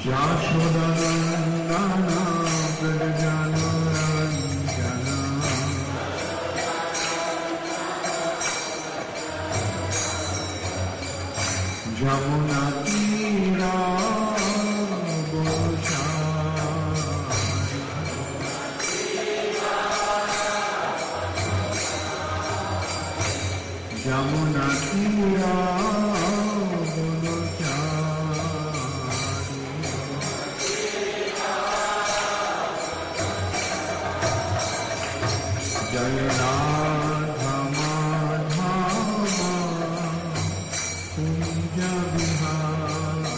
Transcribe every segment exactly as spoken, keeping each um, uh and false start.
Yashodanandana Prajanarandana Jamunatira Bochari Jamunatira Jaya Radha Madhava Kunja Vihari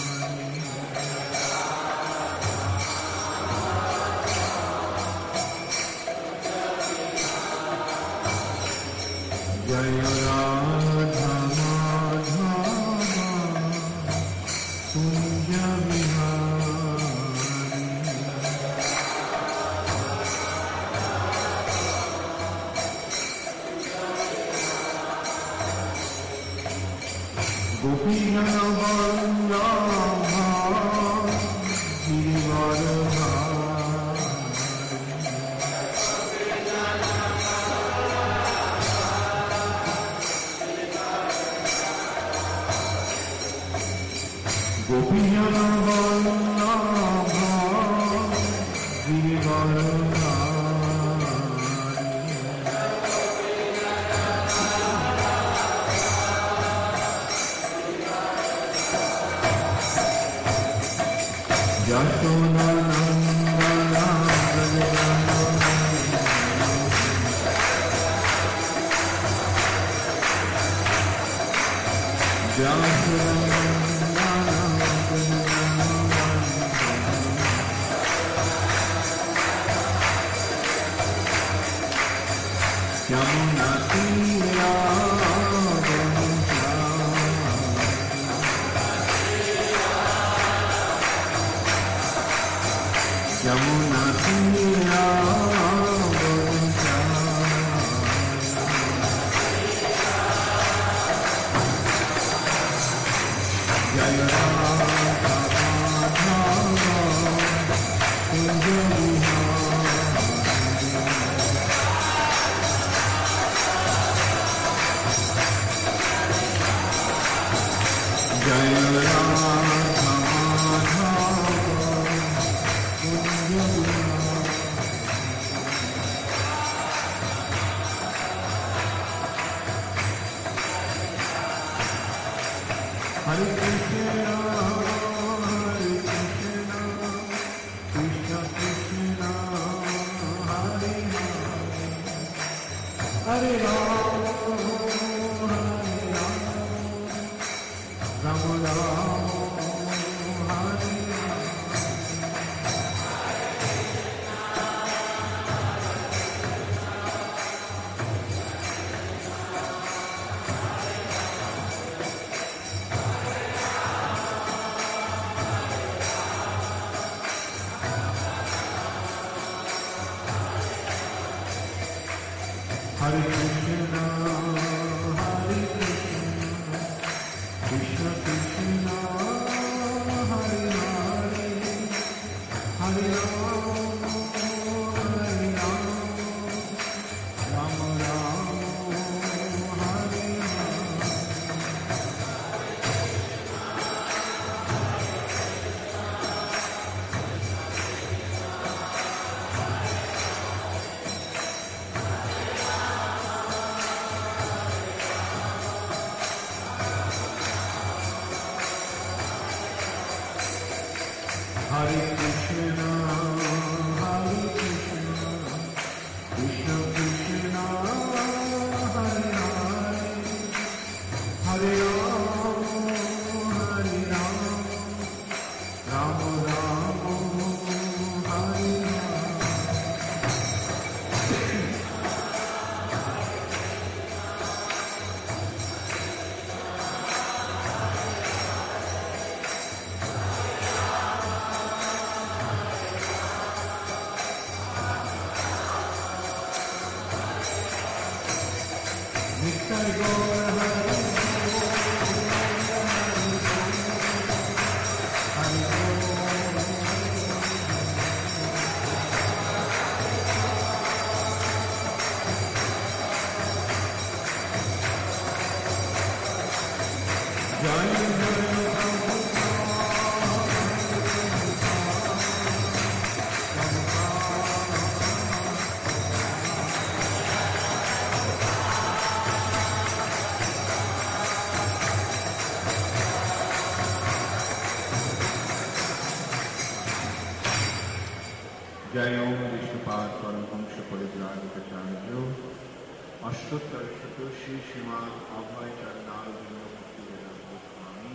Jaya Radha Madhava Kunja Vihari Gopina Vallabha Girivardhari Gopina Vallabha Girivardhari Yashodanandana Yamunatira Yamunatira Jaya Radha Madhava Kunja Vihari Jaya Radha Madhava Kunja Vihari Hare Krishna Hare Krishna Krishna Krishna Hare Hare Hare Rama Hare Rama Rama Rama Hare Hare Krishna, Hare Krishna, Krishna Krishna, Hare Hare, Hare Rama, Hare Rama, Rama Rama, Hare Hare. Hare Krishna, Hare Krishna, Krishna Krishna, Hare Hare, Hare Rama, Hare Rama, Rama Rama, Hare Nitai Gaur Hari जय ओम विष्णुपाद परमहंस परिव्राजकाचार्य अष्टोत्तर श्री श्रीमान अभय चरणारविंद भक्ति वेदांत स्वामी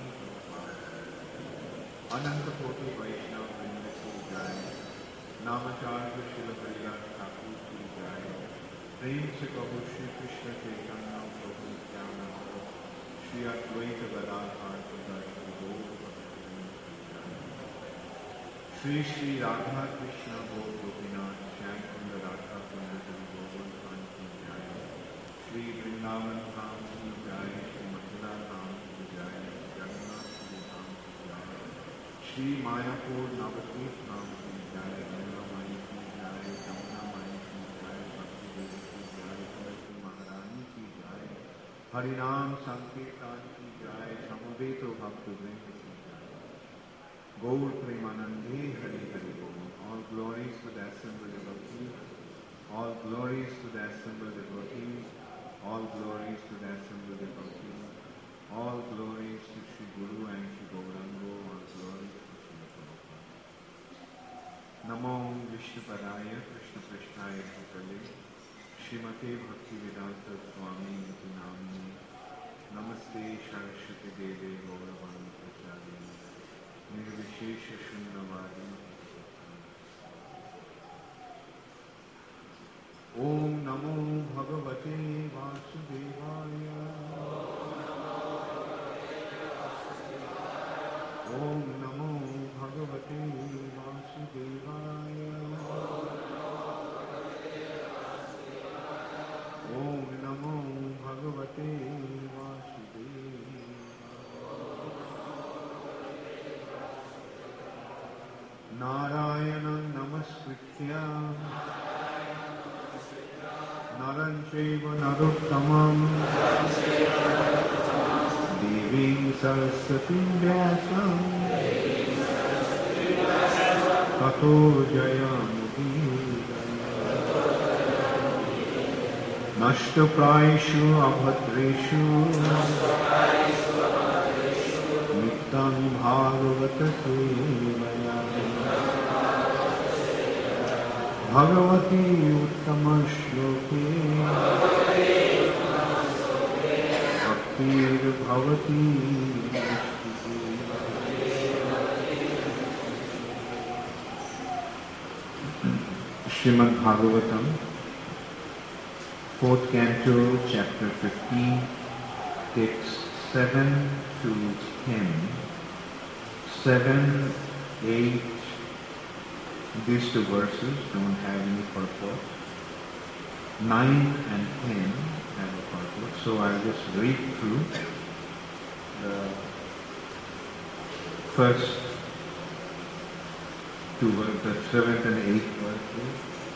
अनंत कोटि वैष्णव वृंद की जय। नामाचार्य श्री हरिदास ठाकुर की जय। प्रेम से कहो श्री कृष्ण चैतन्य प्रभु नित्यानंद श्री अद्वैत गदाधर श्री गौर श्री श्री राधा कृष्ण गौर गोपीनाथ श्याम सुंदर राधा कुंड गोवर्धन की जय। श्री वृंदावन धाम की जय। श्री मथुरा धाम की जय। जगन्नाथ जी धाम की जय। श्री मायापुर नवद्वीप धाम की जय। गंगा माई की जय। जमुना माई की जय। भक्ति देवी की जय। तुलसी महारानी की जय। हरिनाम संकीर्तन की जय। समवेत भक्त वृंद की जय। Gaur Premanande Hari Hari Bol. All glories to the assembled devotees. All glories to the assembled devotees. All glories to the assembled devotees. All glories to Sri Guru and Sri Gaurango. All glories to Sri Prabhupada. Namo Vishnupadaya Krishna Krishnaya Bhutale Srimate Bhaktivedanta Swami Niti Namini Namaste Saraswati Deve Gauravani Prachari निर्विशेष शून्यवादी। ओम नमो भगवते वासुदेवाय। ओम नमो भगवते वासुदेवाय। ओम नमो भगवते वासुदेवाय। नारायणं नमस्कृत्य नरं चैव नरोत्तमं देवीं सरस्वतीं व्यासं ततो जयमुदीरये। नष्टप्रायेषु अभद्रेषु नित्यं भागवत सेवया भगवती उत्तम श्लोके भक्तिर्भवती। Srimad Bhagavatam, fourth canto, chapter fifteen, texts seven to ten, seven, eight. These two verses don't have any purport. nine and ten have a purport. So I'll just read through the first two verses, the seventh and eighth verses.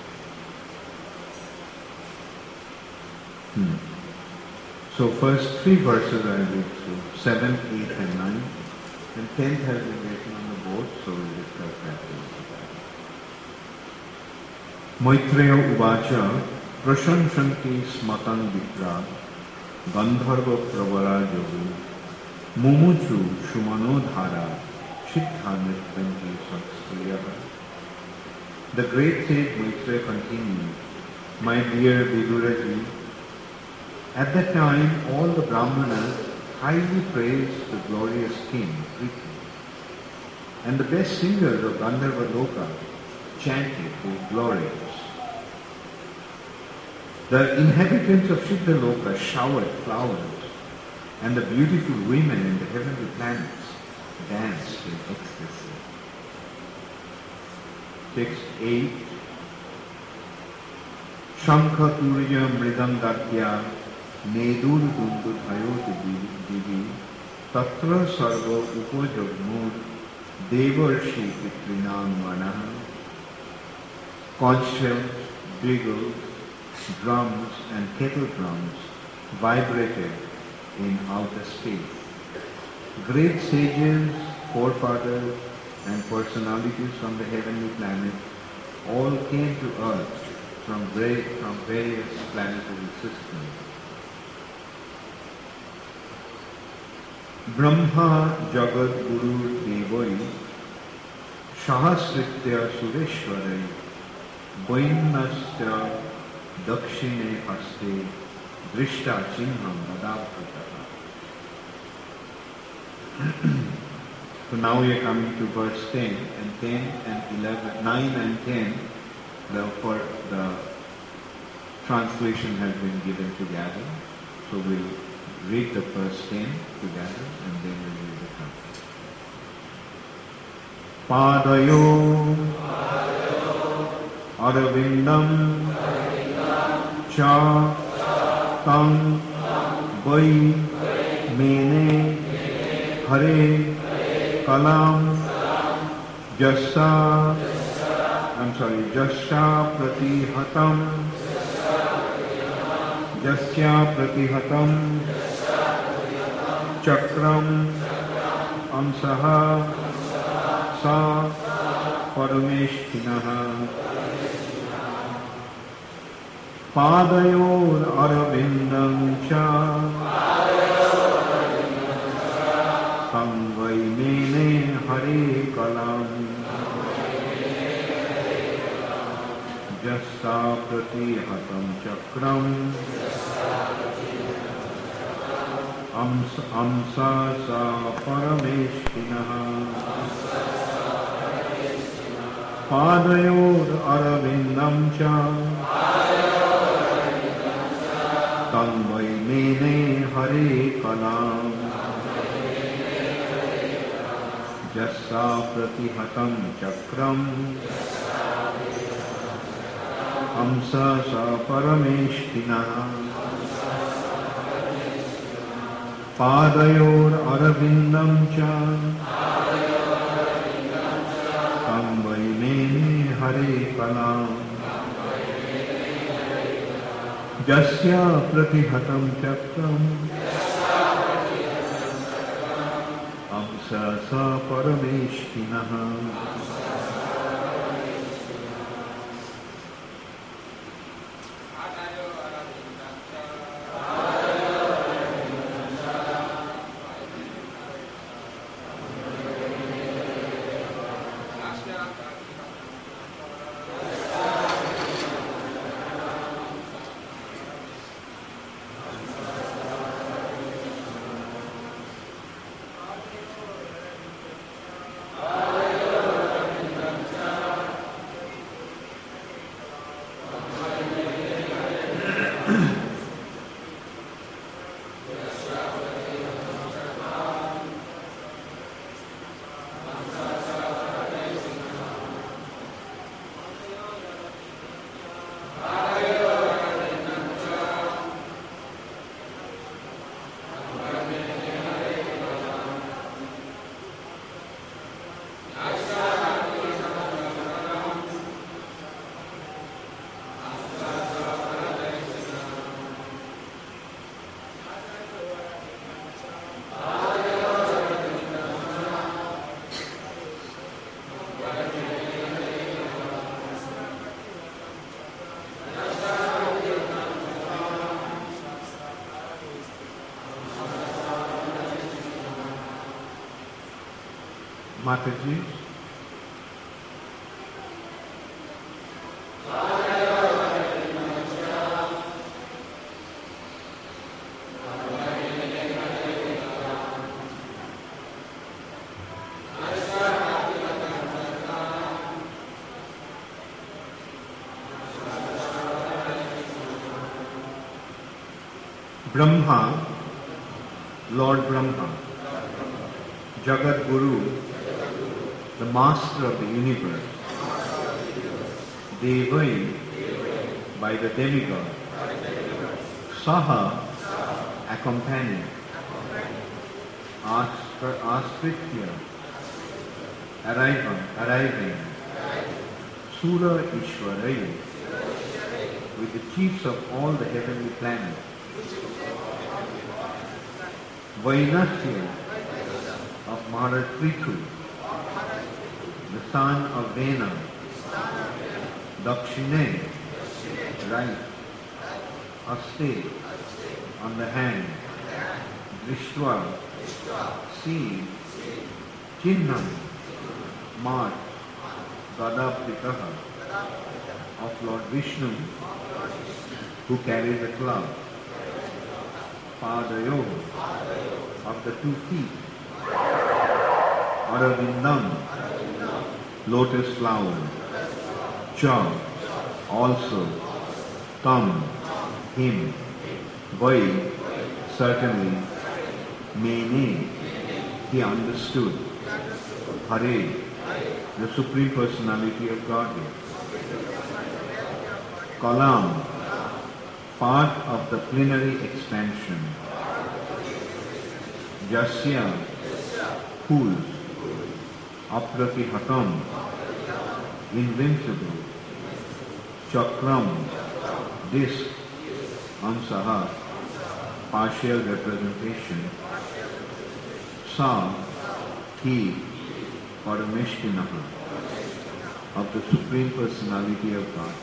Hmm. So first three verses I'll read through. seventh, eighth and ninth. And tenth has been written on the board, so we'll discuss that later. Maitreya Uvacha Prashansanti Smatan Vipra Gandharva Pravara Jogu Mumuchu Shumanodhara Chitta Nityanti Satsriyaha. The great sage Maitreya continued, my dear Viduraji, at that time all the Brahmanas highly praised the glorious king, Prithvi, and the best singers of Gandharva Loka chanted his glories. The inhabitants of Siddha Loka showered flowers, and the beautiful women in the heavenly planets danced in ecstasy. Text eight. Shankha Turya Mridangatya Nedur Dundu Dhayot Divi Tatra Sarva Upajagmur Devarshi Pitrinam Vanaha. Conch shells, beagles, drums and kettle drums vibrated in outer space. Great sages, forefathers, and personalities from the heavenly planet all came to earth from, great, from various planetary systems. Brahma Jagat Guru Devai Sahasritya Sureshwarai Vainasya Dakshine Haste Drishta Chinham Vadabhutaka. So now we are coming to verse ten and ten and eleven, nine and ten. The, for the translation has been given together. So we'll read the first ten together and then we'll read the translation. Padayo Aravindam Cha Tam Vai Mene Hare Kalam Jasa, I'm sorry, Jasya Pratihatam Jasya Pratihatam Chakram Amsaha Sa Parameshthinaha Padayor Aravindam Cha Samvai Mene Hare Kalam Jasa Pratihatam Chakram Amsa Amsa Sa Parameshthinaha Padayor Aravindam Cha Samvai Mene Hare Kalam Jasa Pratihatam Chakram Amsa Sa Parameshthinaha Padayor Aravindam Cha Samvai Mene Hare Kalam Jasya Pratihatam Chakram Amsa Sa Parameshthinaha. Mataji. Brahma, Lord Brahma, Jagat Guru, the Master of the universe, Devai, by the demigod, Saha, accompanied, Astritya, arriving, arriving, Sura Ishwarai, with the chiefs of all the heavenly planets, Vainasya, of Maharaj Prithu, the son of Vena, Dakshine, right, Aste, on the hand, Drishtva, see, Chinnam, mark, Gadapitaha, of Lord Vishnu, who carries a club, Padayo, of the two feet, Aravindam, lotus flower, Cha, also, Tam, him, Vai, certainly, Mene, he understood, Hare, the Supreme Personality of Godhead, Kalam, part of the plenary expansion, Jasya, whose, Apratihatam, invincible, Chakram, disc, Ansaha, partial representation, Sa, he, Parameshtinaha, of the Supreme Personality of God.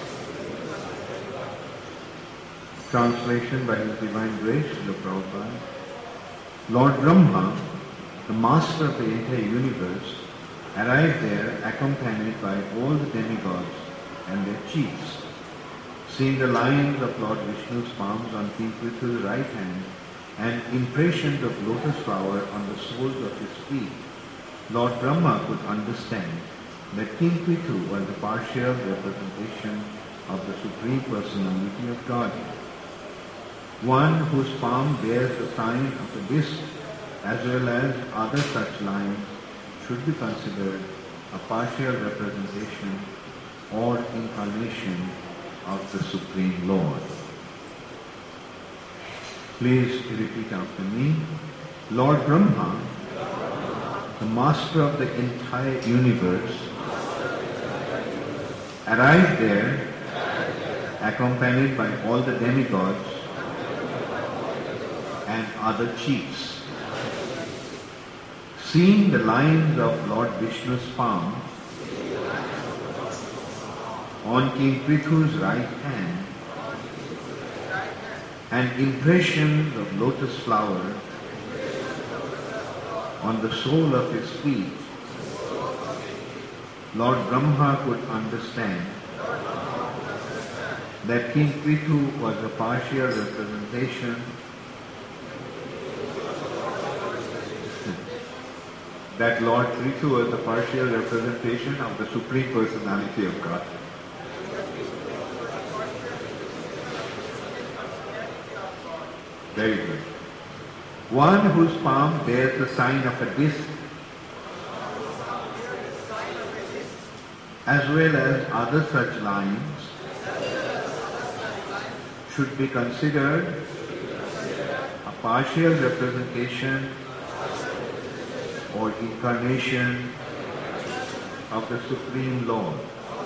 Translation by His Divine Grace, Srila Prabhupada. Lord Brahma, the master of the entire universe, arrived there accompanied by all the demigods and their chiefs. Seeing the lines of Lord Vishnu's palms on King Prithu's right hand and impressions of lotus flower on the soles of his feet, Lord Brahma could understand that King Prithu was a partial representation of the Supreme Personality of Godhead. One whose palm bears the sign of a disc as well as other such lines should be considered a partial representation or incarnation of the Supreme Lord. Please repeat after me. Lord Brahma, the master of the entire universe, arrived there accompanied by all the demigods and other chiefs. Seeing the lines of Lord Vishnu's palm on King Prithu's right hand and impressions of lotus flower on the sole of his feet, Lord Brahma could understand that King Prithu was a partial representation that Lord Prithu was the partial representation of the Supreme Personality of God. Very good. One whose palm bears the sign of a disc as well as other such lines should be considered a partial representation or incarnation of the Supreme Lord.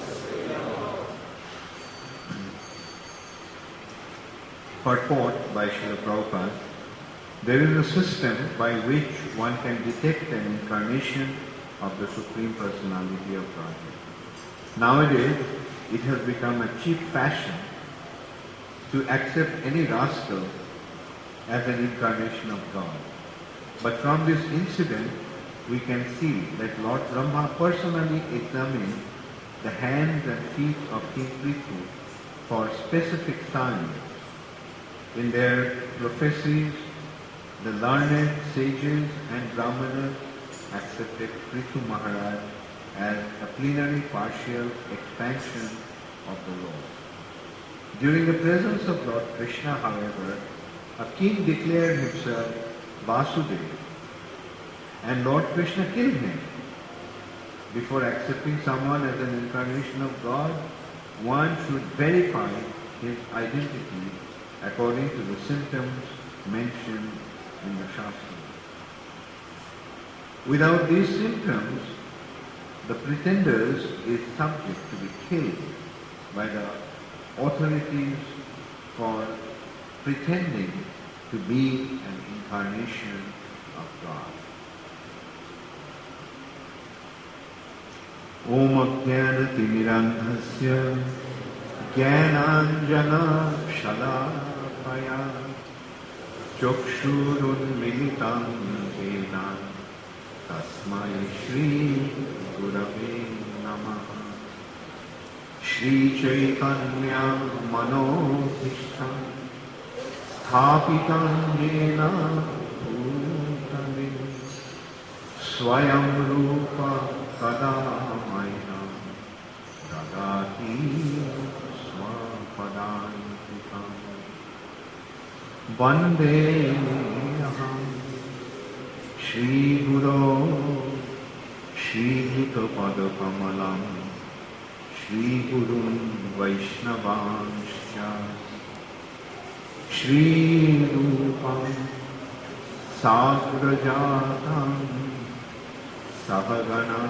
Purport by Srila Prabhupada. There is a system by which one can detect an incarnation of the Supreme Personality of Godhead. Nowadays, it has become a cheap fashion to accept any rascal as an incarnation of God. But from this incident, we can see that Lord Brahma personally examined the hands and feet of King Prithu for specific signs. In their prophecies, the learned sages and brahmanas accepted Prithu Maharaj as a plenary partial expansion of the Lord. During the presence of Lord Krishna, however, a king declared himself Vasudeva, and Lord Krishna killed him. Before accepting someone as an incarnation of God, one should verify his identity according to the symptoms mentioned in the Shastra. Without these symptoms, the pretenders is subject to be killed by the authorities for pretending to be an incarnation of God. Om Ajnana-timirandhasya Jnananjana-shalakaya Chakshurunmilitam Jena Tasmai Shri Gurave Namaha. Shri Chaitanya Manobhishtam Sthapitam Jena Bhutale Swayam Rupa Kadamaina Dadati Swapadantikam Vande Aham Shri Guru Shri Yuta Padakamalam Shri Gurun Vaishnavanscha Shri Rupam Sagrajatam Sahagana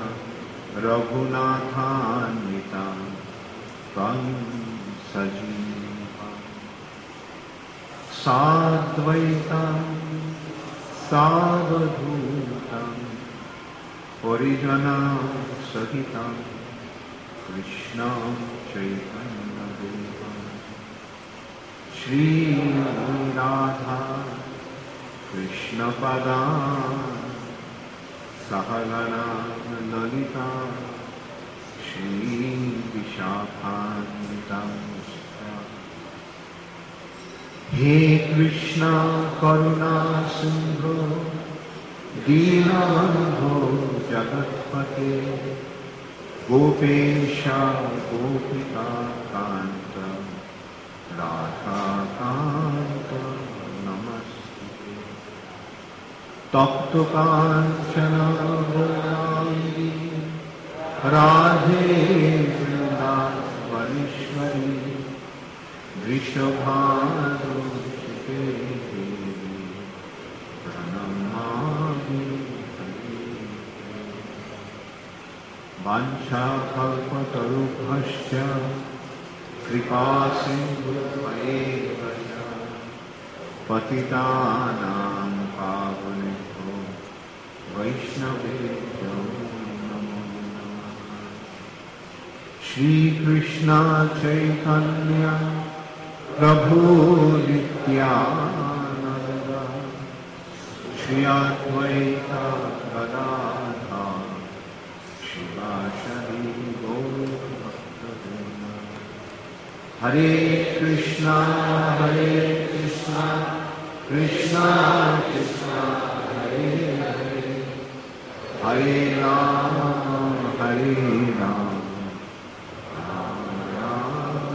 Raghunathanvitam Tam Sajivam Sadvaitam Savadhutam Parijana Sahitam Krishna Chaitanya Devam Shri Radha Krishna Padam Sahagana Lalita Shri Vishakhanvitam He Krishna Karuna Sindhu Dinabandho Jagatpate Gopesha Gopika Kanta Radha Kanta Namaste Tapto Kanchana Gaurani Radhe Vrindavaneshwari Vrishabhanusute Devi Pranamami Vancha kalpatarubhasya kripa sindhuvaya patitanam pavanebhyo vaishnavebhyo namo namaha. Shri Krishna Chaitanya Prabhu Nityananda Shri Advaita Gadadhara Shivashari Gaur Bhakta-vrinda. Hare Krishna, Hare Krishna, Krishna Krishna, Hare Hare, Hare Rama, Hare Rama, Rama Rama.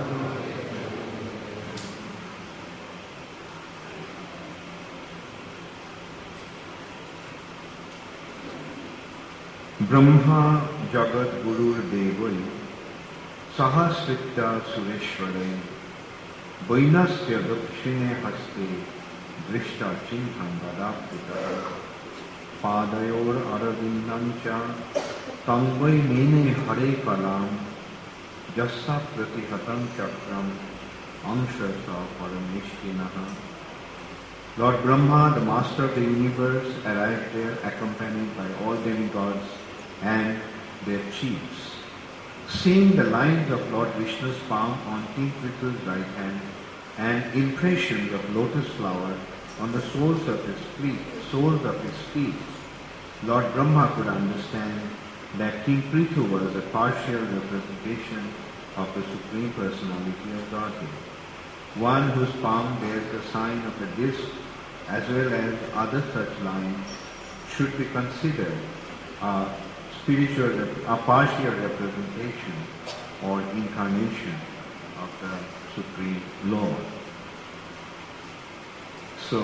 Brahma Jagat Gurur Devai Sahasrita Sureshware Vainasya Dakshine Haste Drishta Chintam Vadapita Padayor Aravindam Cha Tangvai Nene Hare Kalam Jassa Pratihatam Chakram Amshasa Paramishkinaha. Lord Brahma, the master of the universe, arrived there accompanied by all demigods and their chiefs. Seeing the lines of Lord Vishnu's palm on King Prithvi's right hand and impressions of lotus flower on the soles of his feet, soles of his feet, Lord Brahma could understand that King Prithu was a partial representation of the Supreme Personality of Godhead, one whose palm bears the sign of a disc as well as other such lines should be considered a spiritual, a partial representation or incarnation of the Supreme Lord. So,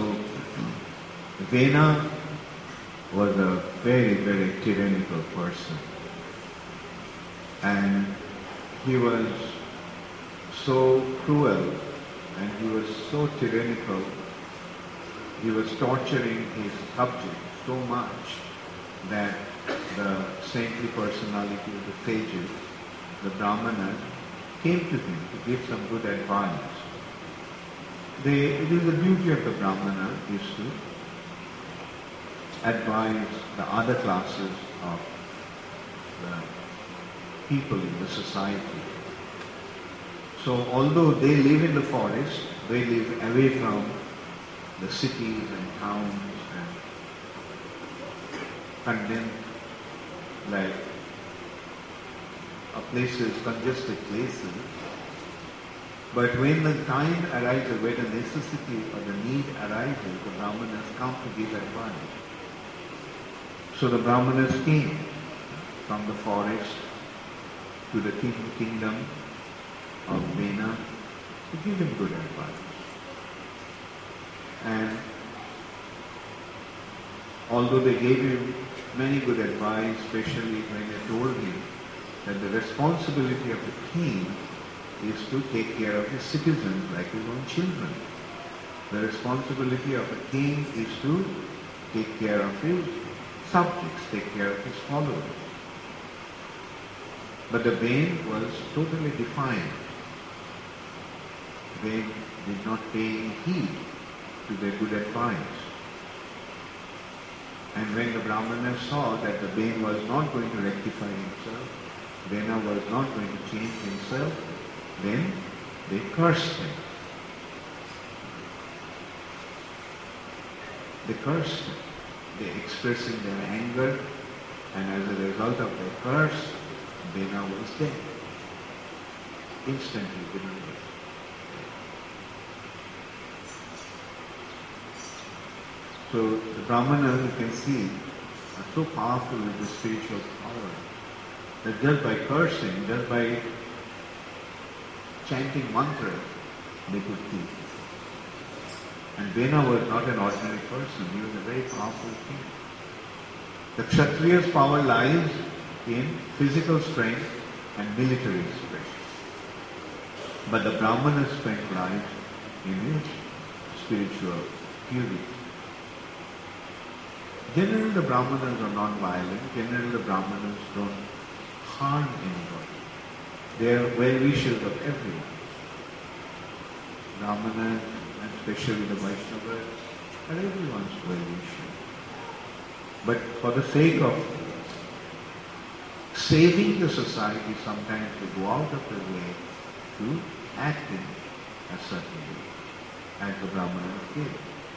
Vena was a very, very tyrannical person. And he was so cruel and he was so tyrannical. He was torturing his subjects so much that the saintly personality of the sages, the Brahmanas, came to him to give some good advice. They, it is the beauty of the Brahmana is to advise the other classes of the people in the society. So although they live in the forest, they live away from the cities and towns and condemned, like a places, congested places. But when the time arises, when the necessity or the need arises, the Brahmanas come to give advice. So the Brahmanas came from the forest to the king, kingdom of Vena to give him good advice. And although they gave him many good advice, especially when they told him that the responsibility of the king is to take care of his citizens like his own children. The responsibility of a king is to take care of his subjects, take care of his followers. But the Bain was totally defiant. They did not pay any heed to their good advice. And when the Brahmanas saw that the Bain was not going to rectify himself, Vena was not going to change himself, then they cursed him. They cursed him. They expressing their anger, and as a result of their curse, Vena was dead. Instantly, Vena was dead. So the Brahmanas, you can see, are so powerful with the spiritual power that just by cursing, just by chanting mantras, they could kill. And Vena was not an ordinary person, he was a very powerful king. The Kshatriya's power lies in physical strength and military strength. But the Brahmana's strength lies in his spiritual purity. Generally the Brahmanas are non-violent, generally the Brahmanas don't harm anybody. They are well-wishers of everyone. Brahmanas, and especially the Vaishnavas, are everyone's well-wisher. But for the sake of saving the society, sometimes they go out of their way to act in a certain way, as the Brahmanas did.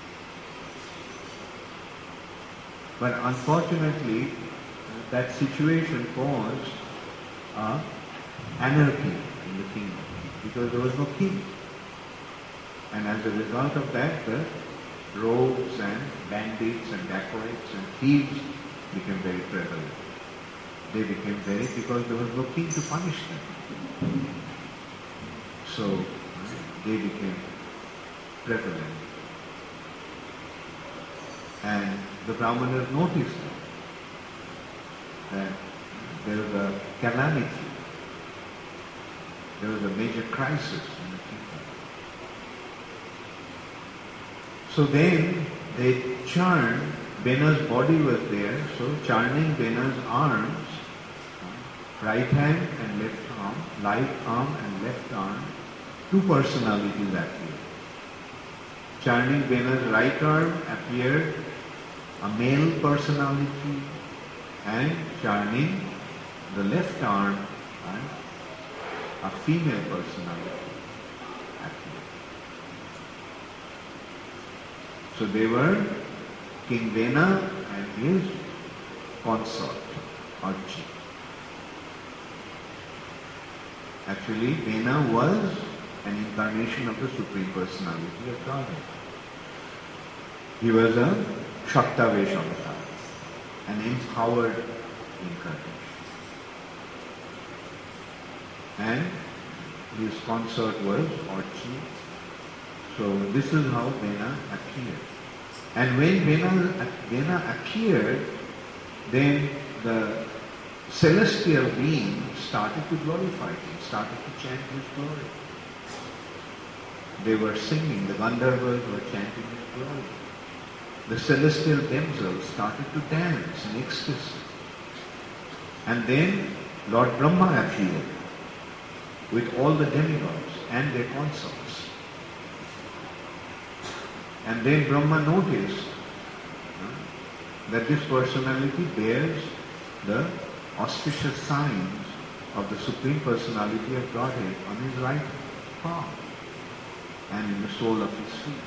But unfortunately, that situation caused uh, anarchy in the kingdom, because there was no king. And as a result of that, the rogues and bandits and dacoits and thieves became very prevalent. They became very, because there was no king to punish them. So they became prevalent. And the Brahmanas noticed that there was a calamity, there was a major crisis in the kingdom. So then they churned, Vena's body was there, so churning Vena's arms, right hand and left arm, right arm and left arm, two personalities appeared. Churning Vena's right arm appeared a male personality, and churning the left arm, right, a female personality appeared. So they were King Vena and his consort, Archie. Actually, Vena was an incarnation of the Supreme Personality of Godhead. He was a Shaktavesh avatar, an empowered incarnation. And his consort was Archie. So this is how Vena appeared. And when Vena, Vena appeared, then the celestial beings started to glorify him, started to chant his glory. They were singing, the Gandharvas were chanting his glory. The celestial themselves started to dance in ecstasy. And then Lord Brahma appeared with all the demigods and their consorts. And then Brahma noticed uh, that this personality bears the auspicious signs of the Supreme Personality of Godhead on his right palm and in the sole of his feet.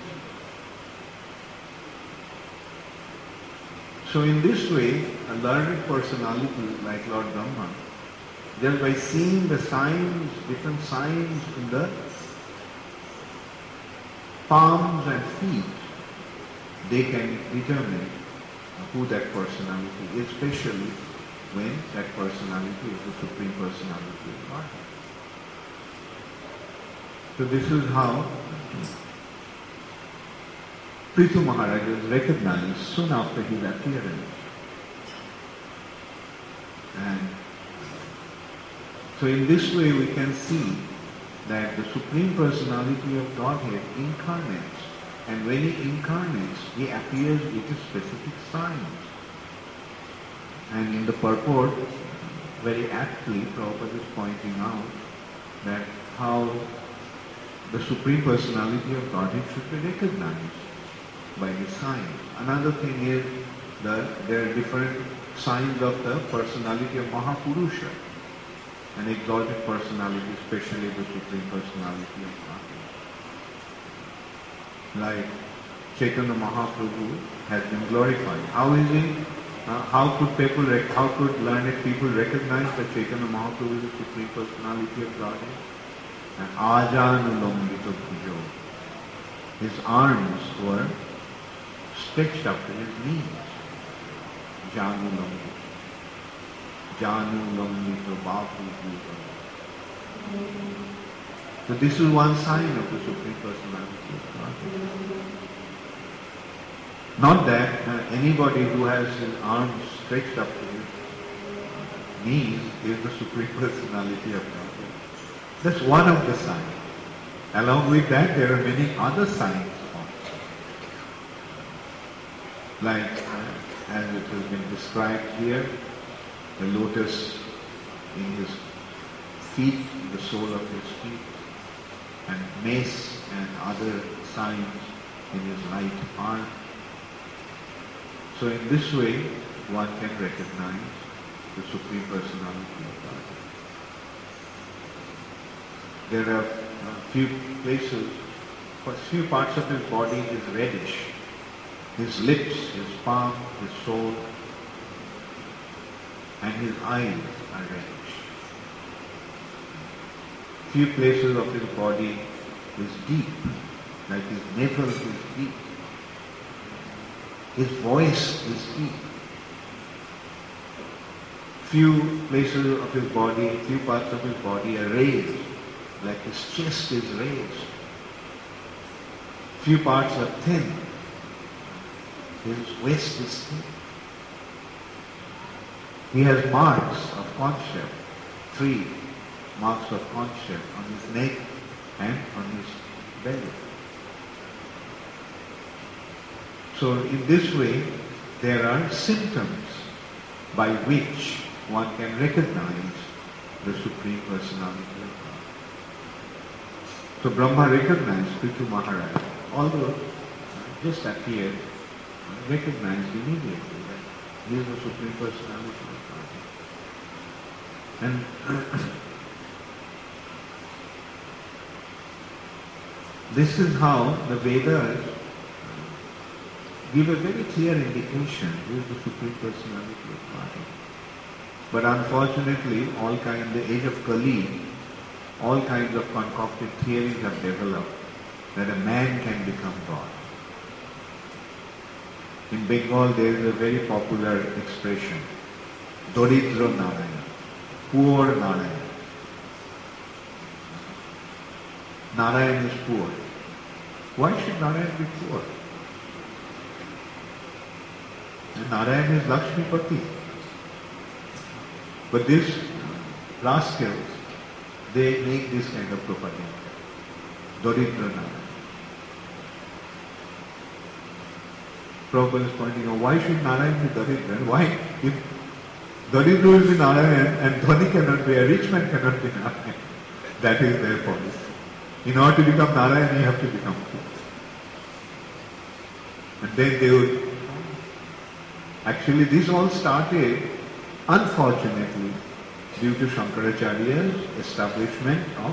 So in this way, a learned personality like Lord Brahma, just by seeing the signs, different signs in the palms and feet, they can determine who that personality is, especially when that personality is the Supreme Personality of Godhead. So this is how Prithu Maharaj is recognized soon after his appearance. And so in this way we can see that the Supreme Personality of Godhead incarnates, and when he incarnates, he appears with specific signs. And in the purport, very aptly, Prabhupada is pointing out that how the Supreme Personality of Godhead should be recognized by the signs. Another thing is that there are different signs of the personality of Mahapurusha, an exalted personality, especially the Supreme Personality of Godhead. Like Chaitanya Mahaprabhu has been glorified. How is he? Uh, how could people, rec- how could learned people recognize that Chaitanya Mahaprabhu is the Supreme Personality of Godhead? And Ajanulambita Bhujo. His arms were stretched up to his knees. Janulambita. Janulambita Bapu Bhujo. So this is one sign of the Supreme Personality of Godhead. Not that uh, anybody who has his arms stretched up to his knees is the Supreme Personality of Godhead. That's one of the signs. Along with that, there are many other signs also. Like, uh, as it has been described here, the lotus in his feet, the sole of his feet, and mace and other signs in his right arm. So in this way, one can recognize the Supreme Personality of Godhead. There are a few places, for few parts of his body is reddish. His lips, his palm, his sole, and his eyes are reddish. Few places of his body is deep, like his navel is deep. His voice is deep. Few places of his body, few parts of his body are raised, like his chest is raised. Few parts are thin. His waist is thin. He has marks of concept, three marks of concept on his neck and on his belly. So in this way, there are symptoms by which one can recognize the Supreme Personality of God. So Brahma recognized Prithu Maharaj, although just appeared, recognized immediately that he is the Supreme Personality of God. And this is how the Vedas give a very clear indication who is the Supreme Personality of Godhead. But unfortunately, all kind, in the age of Kali, all kinds of concocted theories have developed that a man can become God. In Bengal, there is a very popular expression, Doridra Narayana, poor Narayana. Narayana is poor. Why should Narayana be poor? And Narayana is Lakshmipati. But these rascals, they make this kind of propaganda. Doridra Narayana. Prabhupada is pointing out, why should Narayana be Doridra? Why? If Doridra will be Narayana and Dhani cannot be, a rich man cannot be Narayana. That is their policy. In order to become Narayana, you have to become poor. And then they would... Actually, this all started, unfortunately, due to Shankaracharya's establishment of,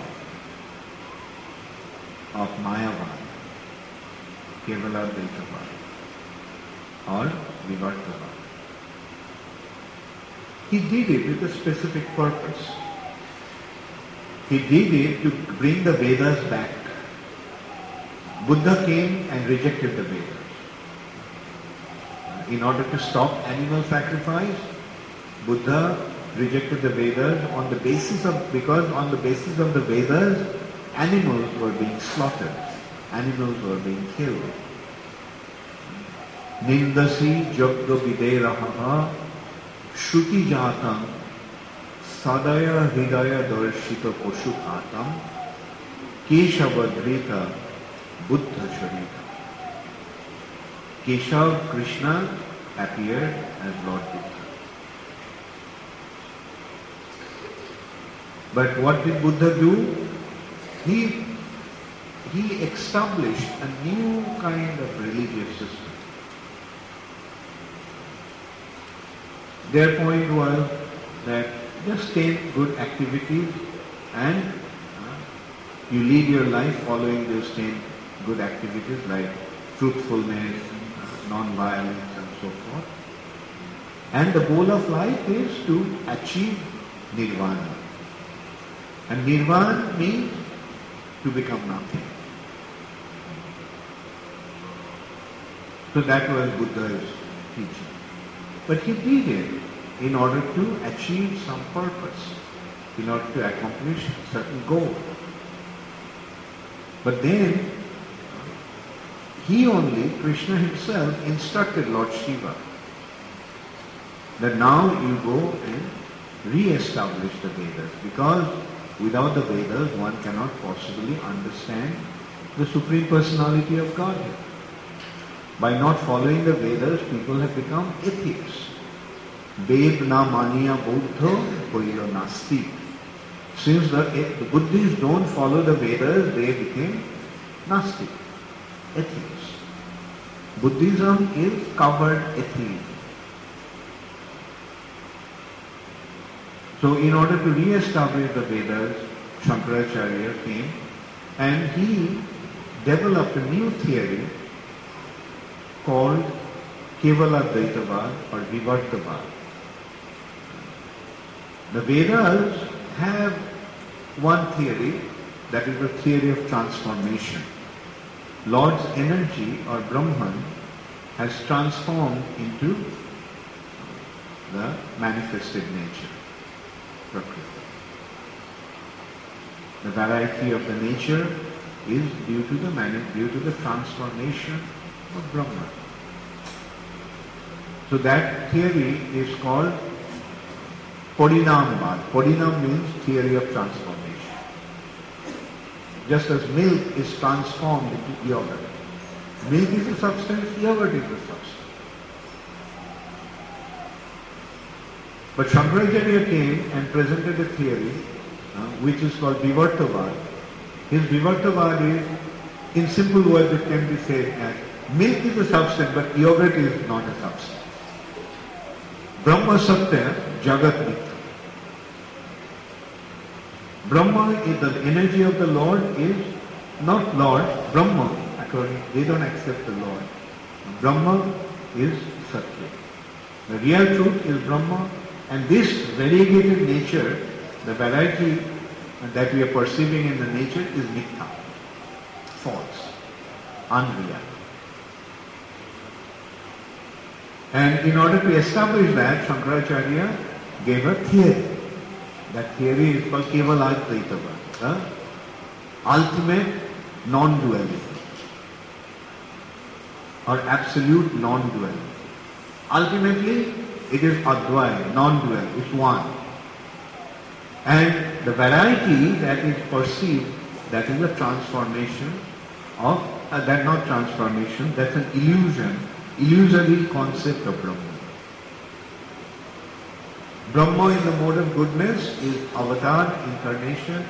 of Mayavad, Kevala Dvaitavad, or Vivartavad. He did it with a specific purpose. He did it to bring the Vedas back. Buddha came and rejected the Vedas. In order to stop animal sacrifice, Buddha rejected the Vedas on the basis of, because on the basis of the Vedas, animals were being slaughtered, animals were being killed. Nindasi jagga videraha shruti jatam sadaya hridaya darshita poshu khatam keshavadrita buddha sharita. Keshav, Krishna, appeared as Lord Buddha. But what did Buddha do? He, he established a new kind of religious system. Their point was that just ten good activities and uh, you lead your life following those ten good activities like truthfulness, non-violence and so forth. And the goal of life is to achieve nirvana. And nirvana means to become nothing. So that was Buddha's teaching. But he did it in order to achieve some purpose, in order to accomplish a certain goal. But then he only, Krishna himself, instructed Lord Shiva that now you go and re-establish the Vedas, because without the Vedas one cannot possibly understand the Supreme Personality of Godhead. By not following the Vedas, people have become atheists. Ved na maniya buddho hoilo nasti. Since the, the Buddhists don't follow the Vedas, they became Nastic, atheists. Buddhism is covered atheism. So in order to re-establish the Vedas, Shankaracharya came and he developed a new theory called Kevala Dvaitavad or Vivartavad. The Vedas have one theory, that is the theory of transformation. Lord's energy or Brahman has transformed into the manifested nature, Prakriti. The variety of the nature is due to the mani- due to the transformation of Brahman. So that theory is called Parinamvad. Parinam means theory of transformation. Just as milk is transformed into yogurt. Milk is a substance, yogurt is a substance. But Shankaracharya came and presented a theory uh, which is called Vivartavad. His Vivartavad is, in simple words it can be said as, milk is a substance but yogurt is not a substance. Brahma Satya, Jagat Mithya. Brahma is the energy of the Lord is not Lord, Brahma, according, they don't accept the Lord. Brahma is Satya. The real truth is Brahma, and this variegated nature, the variety that we are perceiving in the nature is Mithya, false, unreal. And in order to establish that, Shankaracharya gave a theory. That theory is called Kevala Dvaitavad, the ultimate non-duality or absolute non-duality. Ultimately, it is Advaya, non-dual, it's one. And the variety that is perceived, that is a transformation of, uh, that not transformation, that's an illusion, illusory concept of Brahman. Brahma in the mode of goodness is avatar, incarnation.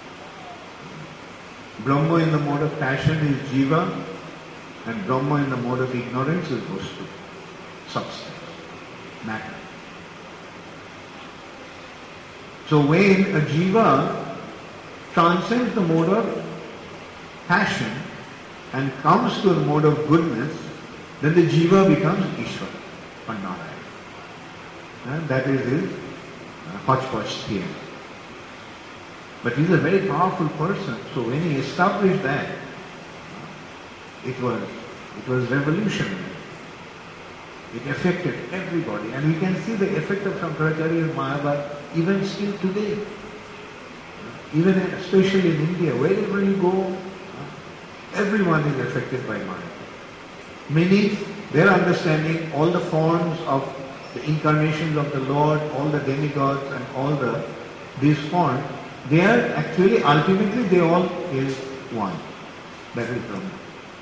Brahma in the mode of passion is jiva. And Brahma in the mode of ignorance is vastu, substance, matter. So when a jiva transcends the mode of passion and comes to the mode of goodness, then the jiva becomes Ishvara or Narayana. And that is his uh, hodgepodge theory. But he's a very powerful person, so when he established that, it was it was revolutionary. It affected everybody, and we can see the effect of Shankaracharya's Mayavad even still today. Even in, especially in India, wherever you go, everyone is affected by Mayavad. Meaning, their understanding, all the forms of the incarnations of the Lord, all the demigods and all the these forms, they are actually, ultimately, they all is one. That is Brahma.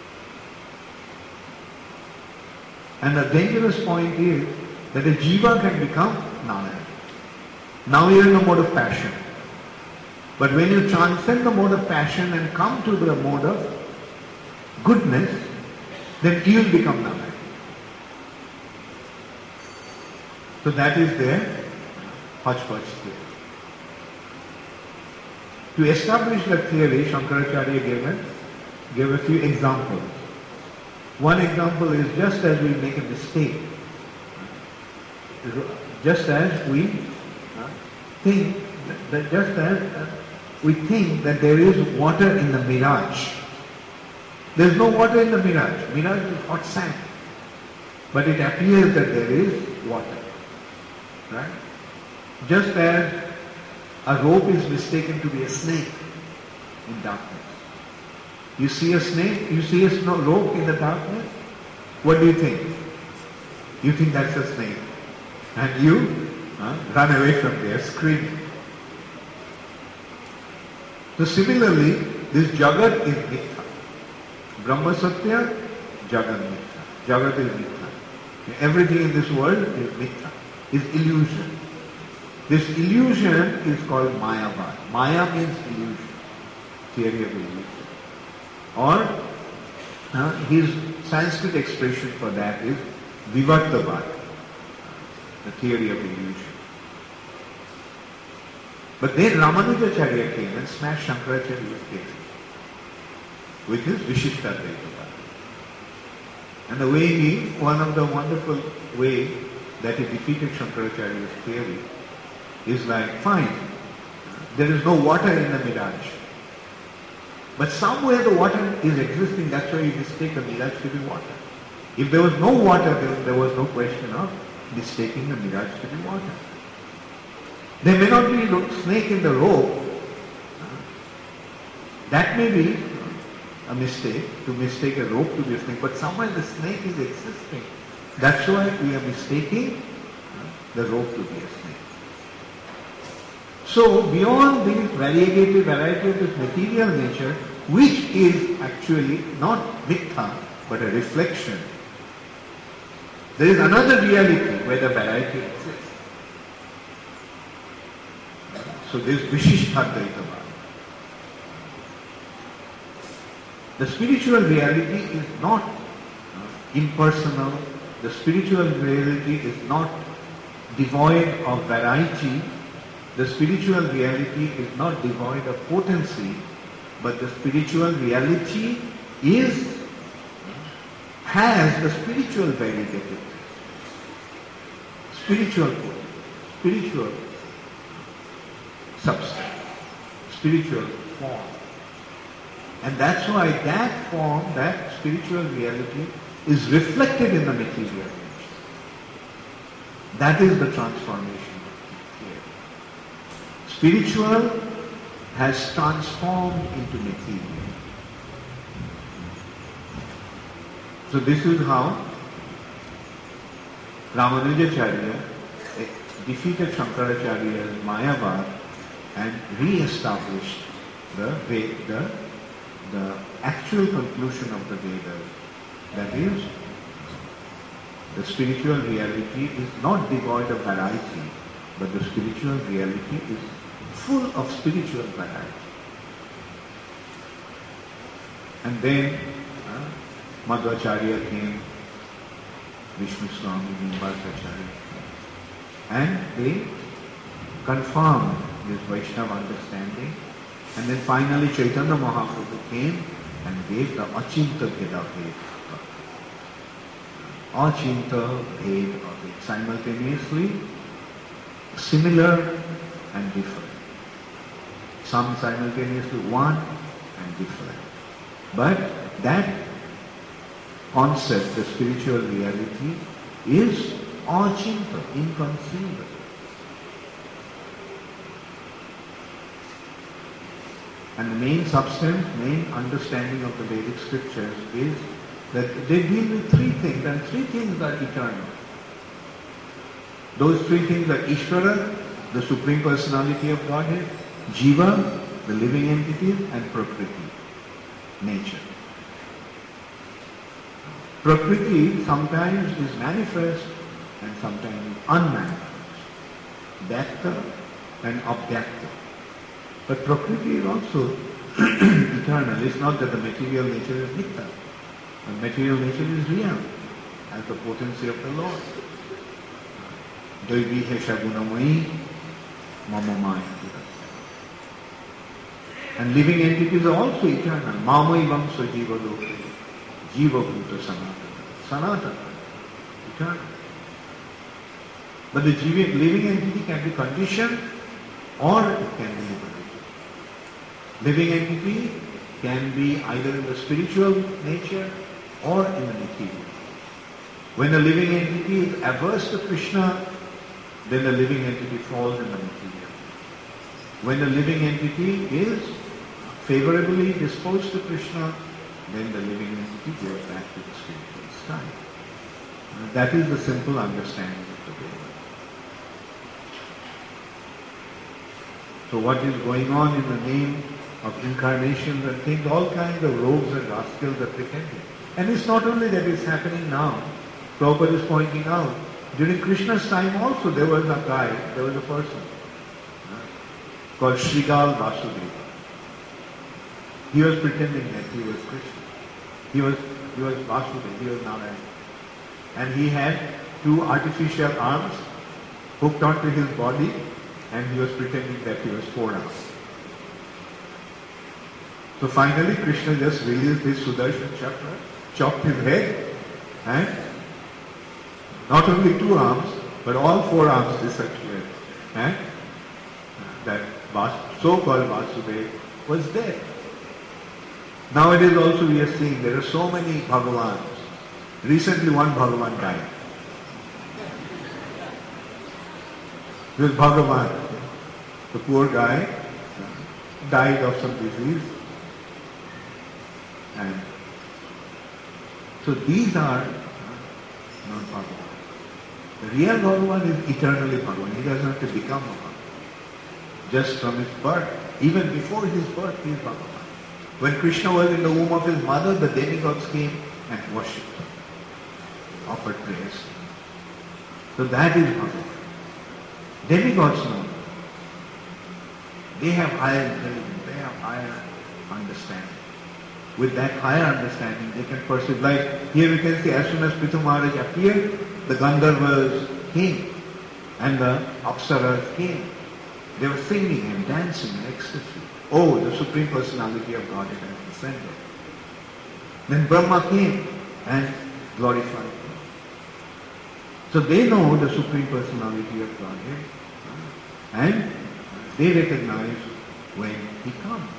And the dangerous point is that a jiva can become Narayana. Now you are in the mode of passion. But when you transcend the mode of passion and come to the mode of goodness, then you will become Narayana. So that is their hodgepodge theory. To establish that theory, Shankaracharya gave a, gave a few examples. One example is just as we make a mistake, just as we think that just as we think that there is water in the mirage. There is no water in the mirage. Mirage is hot sand. But it appears that there is water. Right? Just as a rope is mistaken to be a snake in darkness. You see a snake, you see a rope in the darkness, what do you think? You think that's a snake. And you uh, run away from there screaming. So similarly, this Jagat is Mithya. Brahma Satya, Jagat Mithya. Jagat is Mithya. Everything in this world is Mithya, is illusion. This illusion is called Mayavad. Maya means illusion, theory of illusion. Or uh, his Sanskrit expression for that is Vivartavad, the theory of illusion. But then Ramanujacharya came and smashed Shankaracharya's theory with his Vishishtadvaitavad. And the way he, one of the wonderful way that he defeated Shankaracharya's theory is like, fine, there is no water in the mirage. But somewhere the water is existing, that's why you mistake the mirage to be water. If there was no water, then there was no question of mistaking the mirage to be water. There may not be a snake in the rope. That may be a mistake, to mistake a rope to be a snake, but somewhere the snake is existing. That's why we are mistaking the rope to be a snake. So beyond this variegated variety of this material nature, which is actually not mithya, but a reflection, there is another reality where the variety exists. So this Vishishtadvaitavad. The spiritual reality is not impersonal. The spiritual reality is not devoid of variety. The spiritual reality is not devoid of potency, but the spiritual reality is, has the spiritual variegated, spiritual potency, spiritual substance, spiritual form. And that's why that form, that spiritual reality is reflected in the material nature. That is the transformation. Spiritual has transformed into material. So this is how Ramanujacharya defeated Shankaracharya's Mayavad and re-established the, the, the actual conclusion of the Vedas. That is, the spiritual reality is not devoid of variety, but the spiritual reality is full of spiritual variety. And then uh, Madhvacharya came, Vishnu Swami, Nimbarkacharya, and they confirmed this Vaishnava understanding. And then finally Chaitanya Mahaprabhu came and gave the Achinta Bheda Bhed. Achinta Bhed Bhed. Simultaneously similar and different. Some simultaneously one and different. But that concept, the spiritual reality, is achinta, inconceivable. And the main substance, main understanding of the Vedic scriptures is that they deal with three things, and three things are eternal. Those three things are Ishvara, the Supreme Personality of Godhead, Jiva, the living entity, and Prakriti, nature. Prakriti sometimes is manifest and sometimes is unmanifest. Vyakta and Avyakta. But Prakriti is also eternal. It's not that the material nature is Nitya. The material nature is real, as the potency of the Lord. Daivi Hesha Gunamai Mama Maya. And living entities are also eternal. Mamai Vamsa Jiva Loke. Jiva Bhuta Sanatana. Sanatana. Eternal. But the living entity can be conditioned or it can be liberated. Living entity can be either in the spiritual nature or in the material. When a living entity is averse to Krishna, then the living entity falls in the material. When the living entity is favorably disposed to Krishna, then the living entity goes back to the spiritual side. Uh, that is the simple understanding of the Veda. So what is going on in the name of incarnations and things, all kinds of rogues and rascals are pretending. And it's not only that it's happening now. Prabhupada is pointing out, during Krishna's time also there was a guy, there was a person uh, called Shrigal Vasudeva. He was pretending that he was Krishna. He was he was Vasudeva, he was Narayana. And he had two artificial arms hooked onto his body, and he was pretending that he was four arms. So finally Krishna just released his Sudarshan Chakra, chopped his head, and not only two arms, but all four arms disappeared. And that so-called Vasudeva was dead. Nowadays also we are seeing there are so many Bhagavans. Recently one Bhagavan died. He was Bhagavan. The poor guy died of some disease. And so these are not Bhagavan. The real Bhagavan is eternally Bhagavan. He doesn't have to become Bhagavan. Just from his birth, even before his birth, he is Bhagavan. When Krishna was in the womb of his mother, the demigods came and worshipped him, offered prayers. So that is Bhagavan. Demigods know. They have higher intelligence, they have higher understanding. With that higher understanding, they can perceive. Like here we can see, as soon as Prithu Maharaj appeared, the Gandharvas came and the Apsaras came. They were singing and dancing in ecstasy. Oh, the Supreme Personality of Godhead has descended. Then Brahma came and glorified him. So they know the Supreme Personality of Godhead and they recognize when he comes.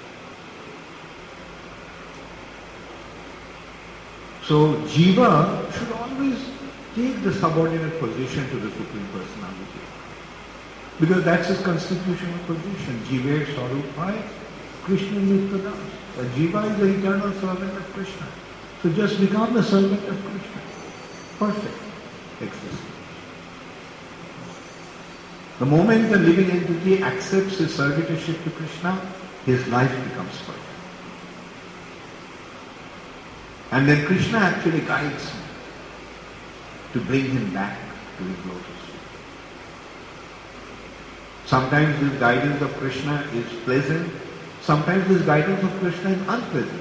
So Jiva should always take the subordinate position to the Supreme Personality. Because that's his constitutional position. Jiva Sarupai, Krishna Nityadas. The Jiva is the eternal servant of Krishna. So just become the servant of Krishna. Perfect existence. The moment the living entity accepts his servitorship to Krishna, his life becomes perfect. And then Krishna actually guides him to bring him back to his lotus feet. Sometimes this guidance of Krishna is pleasant, sometimes this guidance of Krishna is unpleasant.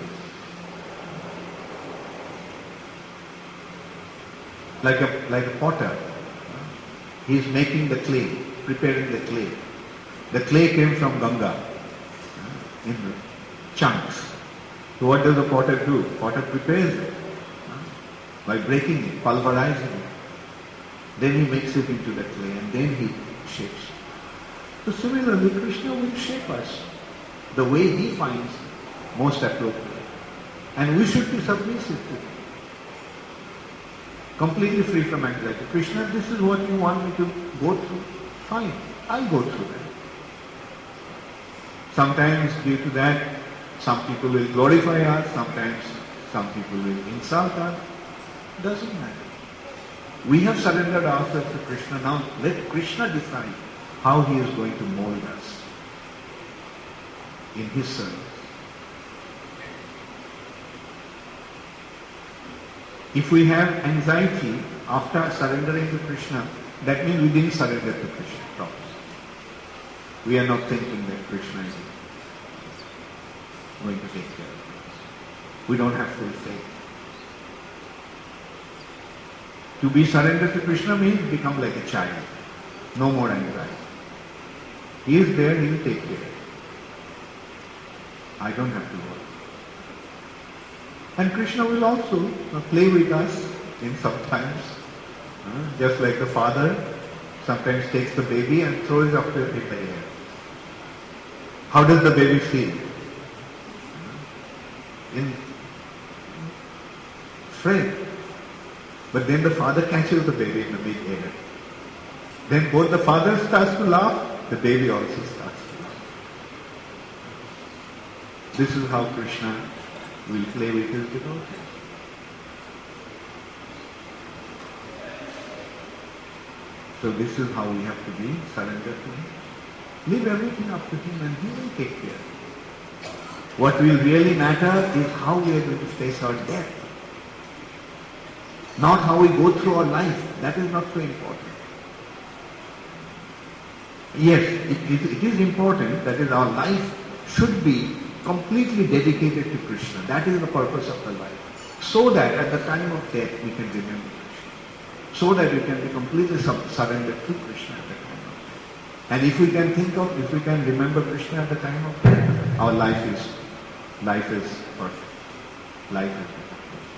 Like a, like a potter, he is making the clay, preparing the clay. The clay came from Ganga in chunks. So what does the potter do? Potter prepares it by breaking it, pulverizing it. Then he makes it into the clay and then he shapes it. So similarly, Krishna will shape us the way he finds most appropriate. And we should be submissive to him. Completely free from anxiety. Krishna, this is what you want me to go through. Fine, I'll go through that. Sometimes due to that, some people will glorify us, sometimes some people will insult us. Doesn't matter. We have surrendered ourselves to Krishna. Now let Krishna decide how he is going to mold us in his service. If we have anxiety after surrendering to Krishna, that means we didn't surrender to Krishna properly. We are not thinking that Krishna is going to take care of us. We don't have full faith. To be surrendered to Krishna means become like a child. No more anxiety. He is there, he will take care. I don't have to worry. And Krishna will also play with us in sometimes. Uh, just like the father sometimes takes the baby and throws it up in the air. How does the baby feel? In afraid. But then the father catches the baby in the mid-air. Then both the father starts to laugh, the baby also starts to laugh. This is how Krishna will play with his devotees. So this is how we have to be surrendered to him. Leave everything up to him and he will take care. What will really matter is how we are going to face our death. Not how we go through our life. That is not so important. Yes, it, it, it is important, that is, our life should be completely dedicated to Krishna. That is the purpose of the life. So that at the time of death we can remember Krishna. So that we can be completely surrendered to Krishna at the time of death. And if we can think of, if we can remember Krishna at the time of death, our life is, life is perfect. Life is perfect.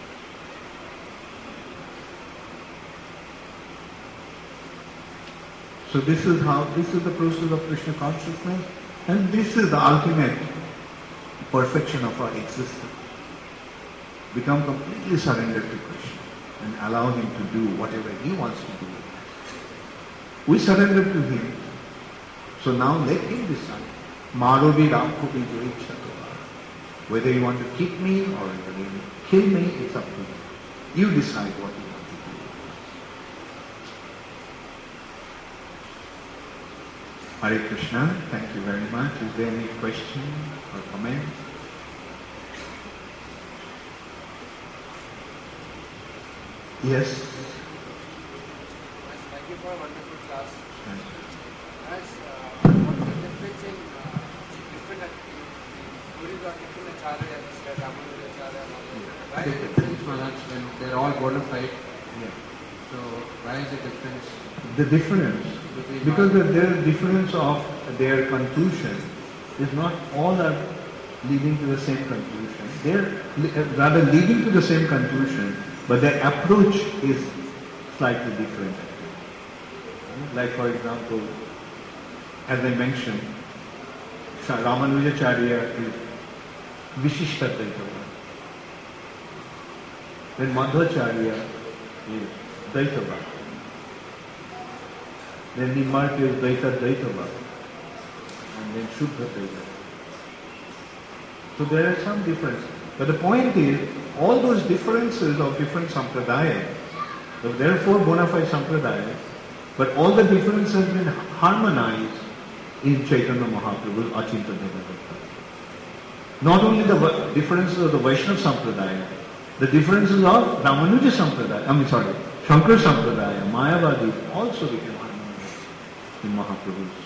So this is how, this is the process of Krishna consciousness, and this is the ultimate perfection of our existence. Become completely surrendered to Krishna and allow him to do whatever he wants to do. We surrender to him. So now let him decide. Marobi Ramkobi Joicha. Whether you want to keep me or whether you kill me, it's up to you. You decide what you want to do. Hare Krishna, thank you very much. Is there any question or comment? Yes. Thank you for a wonderful class. Thank you. As uh, what's the difference in uh, different gurus or different acharyas, like Ramanuja Acharya, why is the difference, Maharaj, when they're all bona fide? Yeah. So why is the difference? The difference, because the, their difference of their conclusion is not all are leading to the same conclusion. They're rather leading to the same conclusion, but their approach is slightly different. Like for example, as I mentioned, Ramanujacharya is Vishishta Dvaitavada. Then Madhvacharya is Dvaitavada. Then Nimmarti is Dvaita Dvaitavada. And then Shuddha Dvaitavada. So there are some differences. But the point is, all those differences of different sampradayas, so therefore bona fide sampradaya, but all the differences have been harmonized in Chaitanya Mahaprabhu's Achinta Bhedabhakta. Not only the differences of the Vaishnava Sampradaya, the differences of Ramanuja Sampradaya, I mean sorry, Shankara Sampradaya, Mayavadi also became harmonized in Mahaprabhu's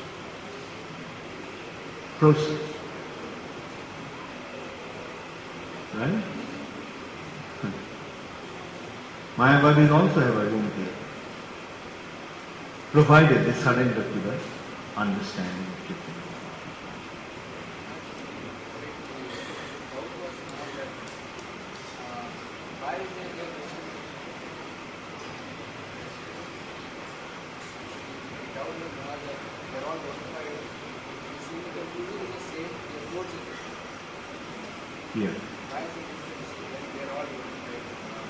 process. Right? Mayavadis also have a room here, provided they surrender to the understanding of Chaitanya. Why is there a they're all notified. You see the conclusion is the same, the approach is the same. Yeah. Why is it different when they're all notified?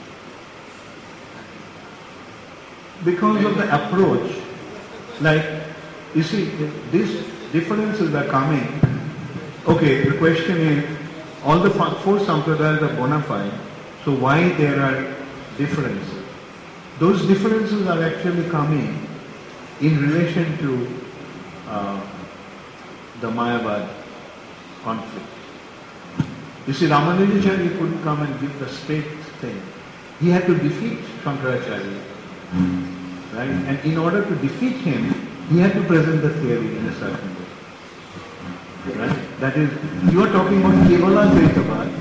Because of the approach, like, you see, these differences are coming. Okay, the question is, all the four sampradayas are bona fide, so why there are differences? Those differences are actually coming in relation to uh, the Mayavad conflict. You see, Ramanujacharya couldn't come and give the straight thing. He had to defeat Shankaracharya. Right? And in order to defeat him, he had to present the theory in a certain way. Right? That is, you are talking about Kevala Dvaitavad,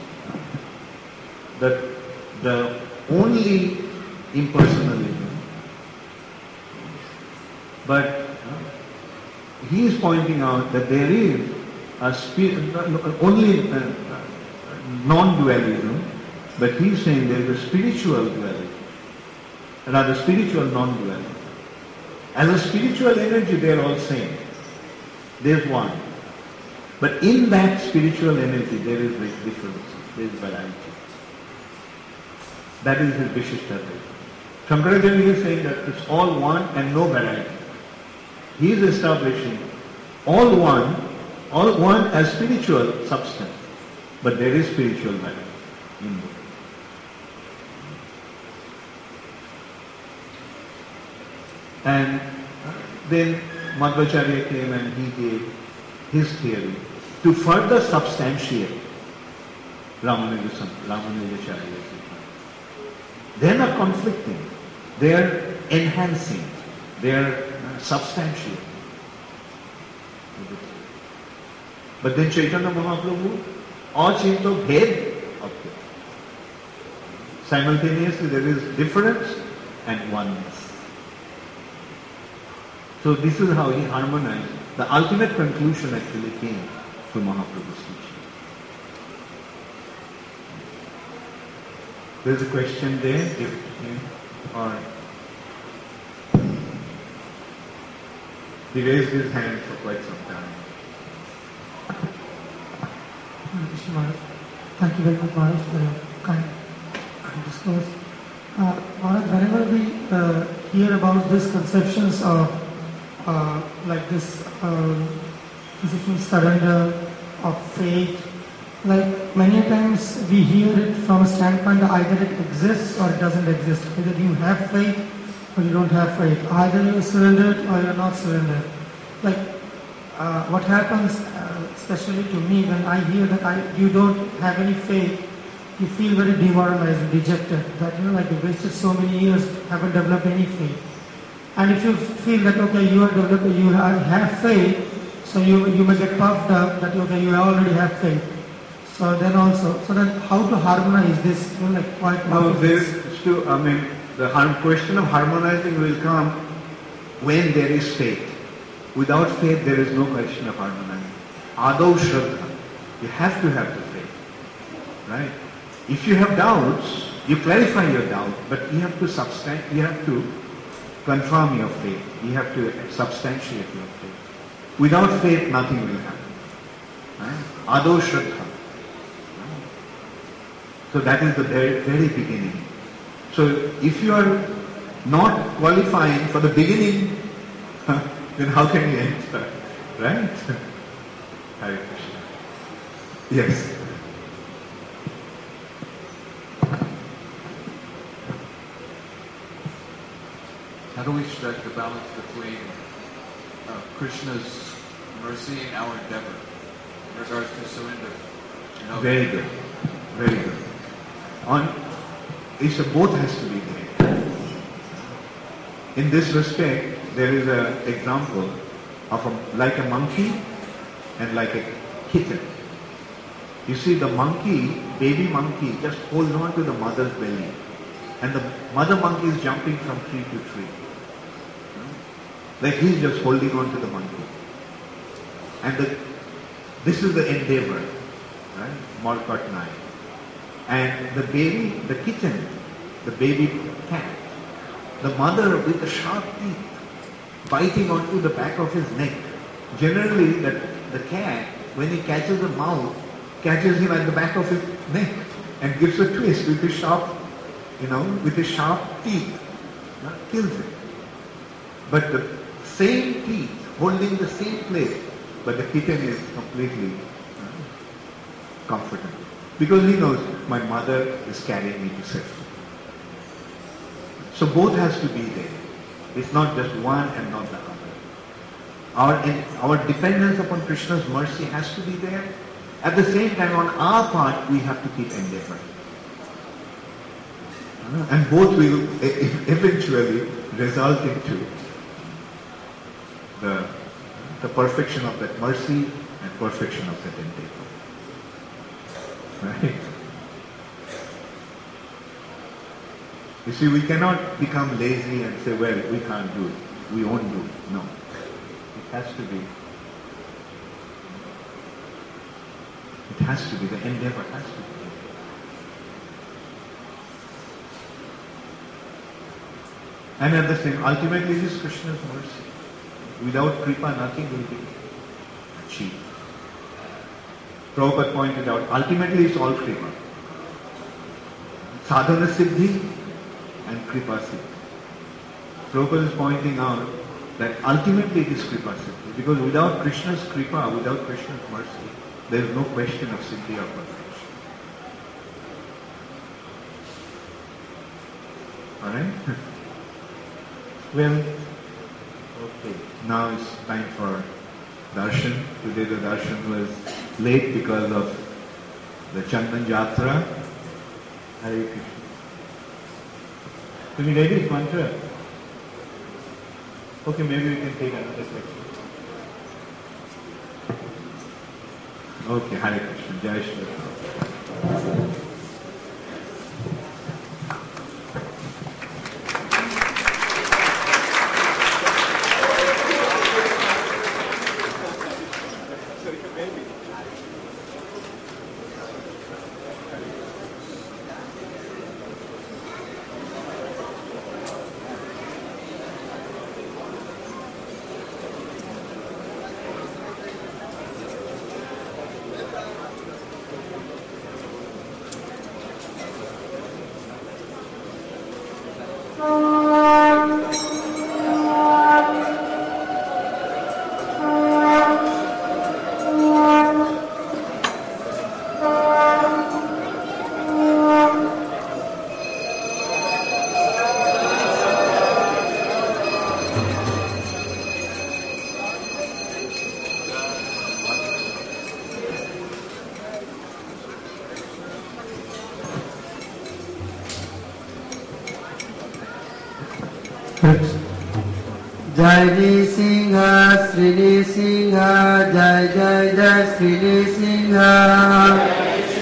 the, the only impersonalism. But uh, he is pointing out that there is a spi- only uh, non-dualism, but he is saying there is a spiritual dualism. Rather, spiritual non-dualism. As a spiritual energy, they are all same. There is one. But in that spiritual energy, there is difference, there is variety. That is his Vishishtadvaita. Shankaracharya is saying that it's all one and no variety. He is establishing all one, all one as spiritual substance, but there is spiritual variety in both. And then Madhvacharya came and he gave his theory to further substantiate Ramanujacharya's. They are not conflicting, they are enhancing, they are substantiating. But then Chaitanya Mahaprabhu, achinto bhed of it. Simultaneously there is difference and oneness. So this is how he harmonized. The ultimate conclusion actually came to Mahaprabhu's teaching. There's a question there, if, or he raised his hand for quite some time. Thank you very much, Maharaj, for your kind discourse. Uh, Maharaj, whenever we uh, hear about these conceptions of uh, like this um, conception of surrender, of faith, like many times we hear it from a standpoint that either it exists or it doesn't exist. Either you have faith or you don't have faith. Either you're surrendered or you're not surrendered. Like uh, what happens, uh, especially to me, when I hear that I, you don't have any faith, you feel very demoralized and dejected. That you know, like you wasted so many years, haven't developed any faith. And if you feel that okay, you are developing, you have faith, so you you may get puffed up that okay, you already have faith. So then also, so then how to harmonize this? You know, like quite. No, there's still. I mean, the harm, question of harmonizing will come when there is faith. Without faith, there is no question of harmonizing. Adav Shraddha, you have to have the faith, right? If you have doubts, you clarify your doubt, but you have to substan- you have to confirm your faith. You have to substantiate your faith. Without faith, nothing will happen. Right? Adav Shraddha. Right? So that is the very, very beginning. So if you are not qualifying for the beginning, then how can you enter? Right? Hare Krishna. Yes. How do we strike the balance between uh, Krishna's mercy and our endeavor in regards to surrender? You know? Very good. Very good. On, it's a, both has to be there. In this respect, there is an example of a, like a monkey and like a kitten. You see, the monkey, baby monkey, just hold on to the mother's belly, and the mother monkey is jumping from tree to tree. Like he's just holding on to the monkey. And the, this is the endeavor, right? Morcott nine. And the baby, the kitten, the baby cat, the mother with the sharp teeth biting onto the back of his neck. Generally, the, the cat, when he catches a mouse, catches him at the back of his neck and gives a twist with his sharp, you know, with his sharp teeth, uh, kills him. But the same teeth holding the same place, but the kitten is completely uh, comfortable. Because he knows my mother is carrying me to safety. So both has to be there. It's not just one and not the other. Our, in, our dependence upon Krishna's mercy has to be there. At the same time, on our part, we have to keep endeavoring. And both will eventually result into the, the perfection of that mercy and perfection of that endeavor. Right? You see, we cannot become lazy and say, well, we can't do it. We won't do it. No. It has to be. It has to be. The endeavor has to be. And at the same, ultimately it is Krishna's mercy. Without Kripa, nothing will be achieved. Prabhupada pointed out, ultimately it's all Kripa. Sadhana Siddhi and Kripa Siddhi. Prabhupada is pointing out that ultimately it is Kripa Siddhi. Because without Krishna's Kripa, without Krishna's mercy, there is no question of Siddhi or perfection. Alright? Well, okay. Now it's time for darshan. Today the darshan was late because of the Chandan Jatra. Hare Krishna. Can we read this mantra? Okay, maybe we can take another section. Okay, Hare Krishna. Jai Shri Ram. Jai Singha, Sri Singha, Jai Jai Jai Sri Singha.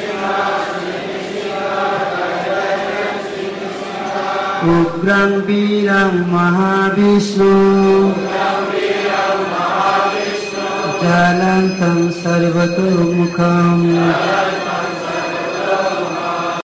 Ugram Biram Mahavishnu, Jalantam Sarvato Mukham.